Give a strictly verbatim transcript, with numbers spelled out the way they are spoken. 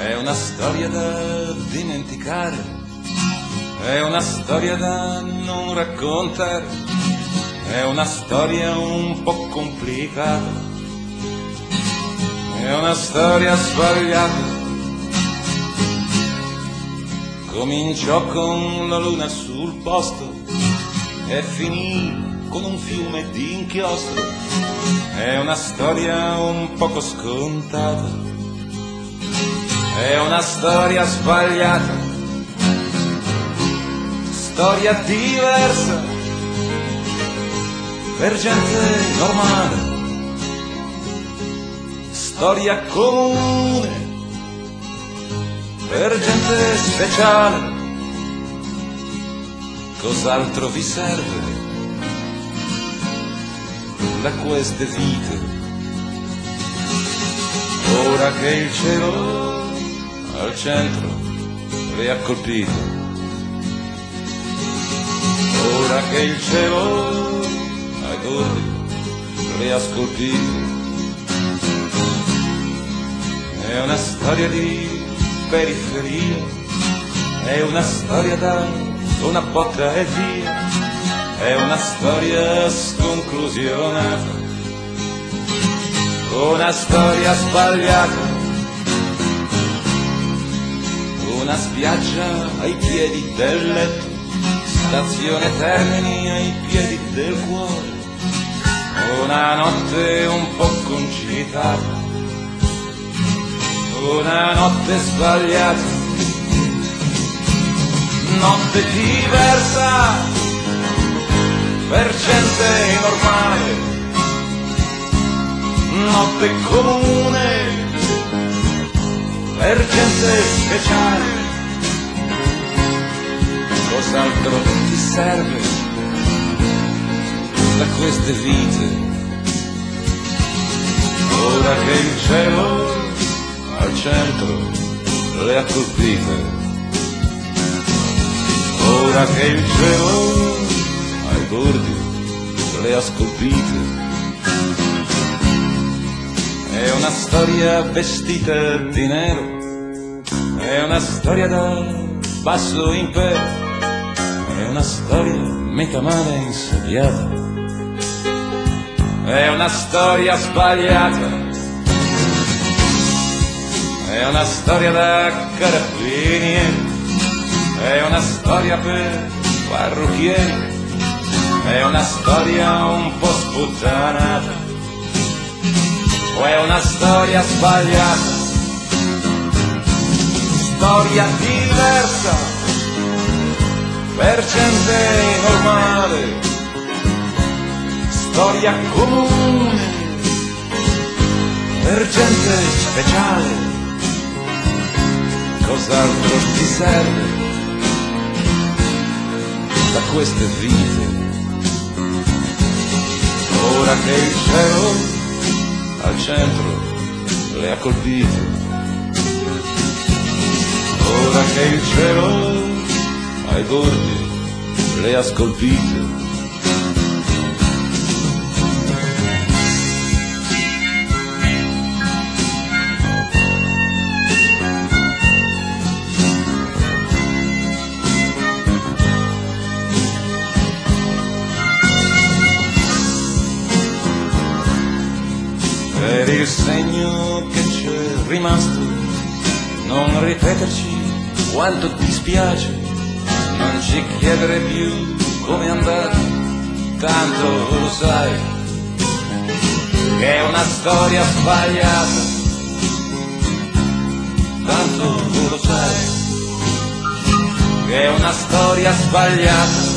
è una storia da dimenticare, è una storia da non raccontare, è una storia un po' complicata, è una storia sbagliata. Cominciò con la luna sul posto e finì con un fiume di inchiostro, è una storia un poco scontata, è una storia sbagliata, storia diversa per gente normale, storia comune per gente speciale. Cos'altro vi serve da queste vite? Ora che il cielo al centro le ha colpito, ora che il cielo ai bordi le ha scolpito, è una storia di periferia, è una storia da una botta e via, è una storia sconclusionata, una storia sbagliata, una spiaggia ai piedi del letto, stazione Termini ai piedi del cuore, una notte un po' concitata, una notte sbagliata, notte diversa per gente normale, notte comune per gente speciale. Cos'altro ti serve da queste vite? Ora che il cielo al centro le ha colpite, ora che il cielo ai bordi le ha scolpite, è una storia vestita di nero, è una storia da basso impero, è una storia metà male insediata, è una storia sbagliata, è una storia da carabinieri, è una storia per parrucchieri, è una storia un po' sputtanata, o è una storia sbagliata, storia diversa per gente normale, storia comune per gente speciale. Cos'altro ti serve da queste vite? Ora che il cielo al centro le ha colpite, ora che il cielo ai bordi le ha scolpite. Per il segno che c'è rimasto, non ripeterci quanto ti spiace, non ci chiedere più come è andato, tanto lo sai, che è una storia sbagliata, tanto lo sai, che è una storia sbagliata.